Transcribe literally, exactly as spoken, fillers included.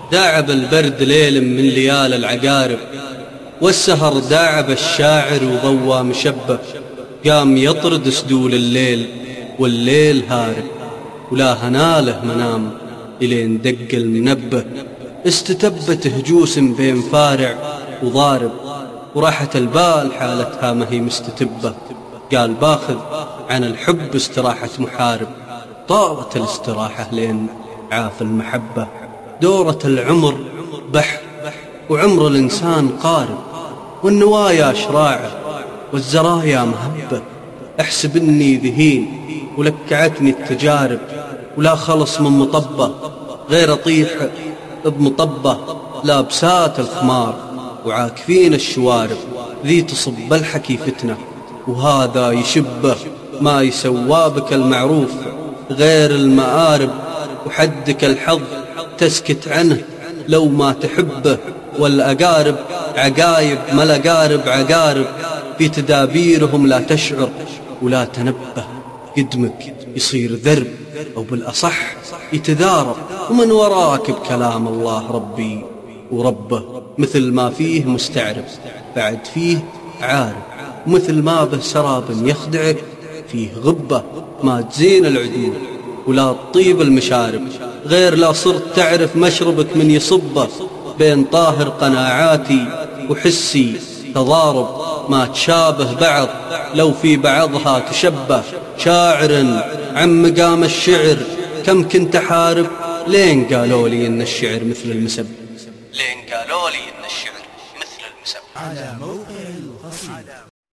داعب البرد ليل من ليال العقارب، والسهر داعب الشاعر وضوى مشبه. قام يطرد سدول الليل والليل هارب، ولا هناله منام إلين دق المنبه. استتبت هجوس بين فارع وضارب، وراحة البال حالتها ما هي مستتبة. قال باخذ عن الحب استراحة محارب، طارت الاستراحة لين عاف المحبة. دورة العمر بحر وعمر الإنسان قارب، والنوايا شراعه والزرايا مهبة. احسب اني ذهين ولكعتني التجارب، ولا خلص من مطبة غير اطيح بمطبة. لابسات الخمار وعاكفين الشوارب، ذي تصب الحكي فتنة وهذا يشبه. ما يسوى بك المعروف غير المآرب، وحدك الحظ تسكت عنه لو ما تحبه. والأقارب عقايب ما الأقارب عقارب، في تدابيرهم لا تشعر ولا تنبه. قدمك يصير ذرب أو بالأصح يتذارب، ومن وراك بكلام الله ربي وربه. مثل ما فيه مستعرب بعد فيه عارب، ومثل ما به سراب يخدعك فيه غبة. ما تزين العدول ولا تطيب المشارب، غير لا صرت تعرف مشربك من يصبه. بين طاهر قناعاتي وحسي تضارب، ما تشابه بعض لو في بعضها تشبه. شاعر عن مقام الشعر كم كنت حارب، لين قالوا لي إن الشعر مثل المسب، لين قالوا لي إن الشعر مثل المسب.